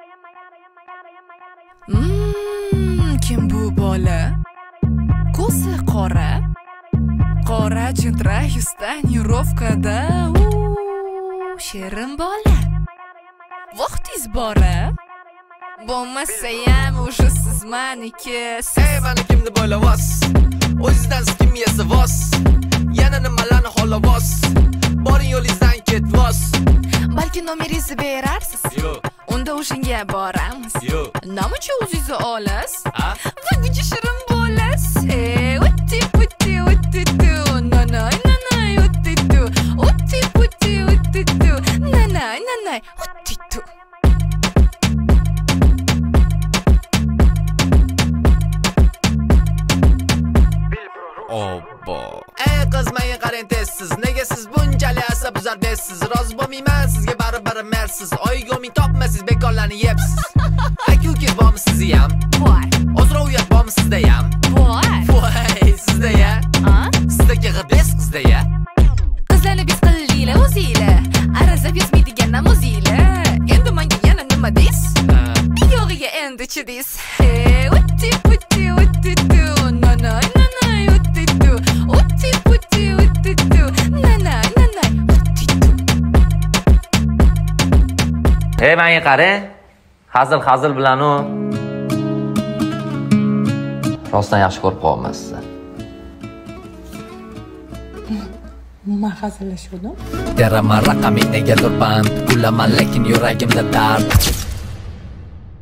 Kim bu bola? Ko'zi qora, qora jintra yuzdan yurovkada. Shirin bola. Vaqtingiz bora? Bo'lmasayam уже siz maniki. Ey manikim deb o'ylayapsiz. O'zingizdan siz kim yesa vos. Yana nimalarni xohlayapsiz? Boring yo'lingizdan ketvoz. Balki nomeringizni berarsiz. Yo'q. Unda o'shanga boramiz. Yo'q. Nima uchun o'zingizni olasiz? Ha? Va buncha shirin bo'lasiz. Utti putti utti tu. Nanay nanay utti tu. Utti putti utti tu. Nanay nanay utti tu. Obbo. Ey qiz, menga qarang tezsiz. Nega siz bunchalik asabzor desiz? Rozi bo'lmayman sizga baribir mersiz. Oyiga ming topmaysiz, bekorlarni yebsiz. Aka-uka bormi sizni ham? Voy. Ozroq uyat bormi sizda ham? Voy. Voy, sizda ya? Sizdagi g'ibes qizda ya? Qizlarni biz qildinglar o'zinglar. Arazab yozmaydigan namozinglar. Endi menga yana nima deysiz? Yo'g'iga endi chi deysiz. Utti putti utti tu. Nanay nanay utti tu. Utti putti utti tu. Nanay nanay utti tu. Hey, menga qarang. Hazil bilan u rostdan yaxshi ko'rib qolman sizni. Men hazillashuvdim. Teraman raqaming negadir band. Kulaman lekin yuragimda dard.